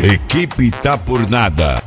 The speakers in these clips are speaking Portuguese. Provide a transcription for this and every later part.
Equipe Tá Por Nada.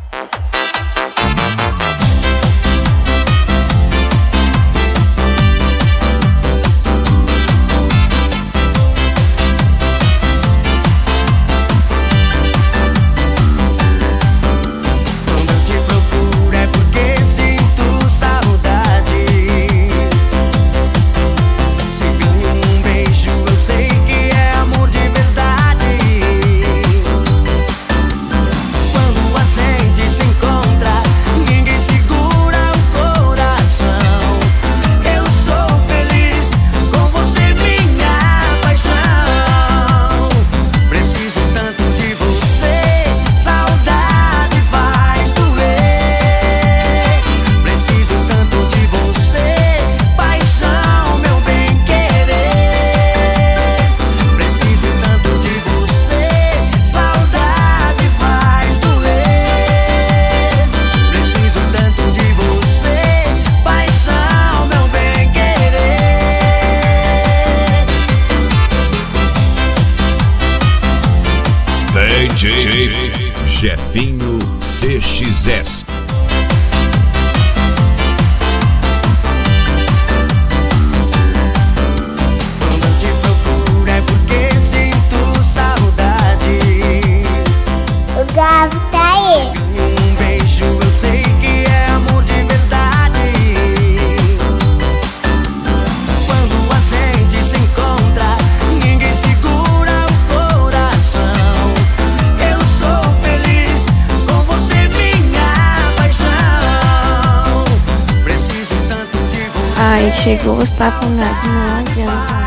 DJ Jefinho CXS. Quando eu te procuro é porque sinto saudade. O Gabo tá aí. Um beijo eu sei que é amor de verdade. Quando a gente se encontra, ninguém segura o coração. Eu sou feliz com você, minha paixão. Preciso tanto de você. Ai, chegou os paponados, não adianta.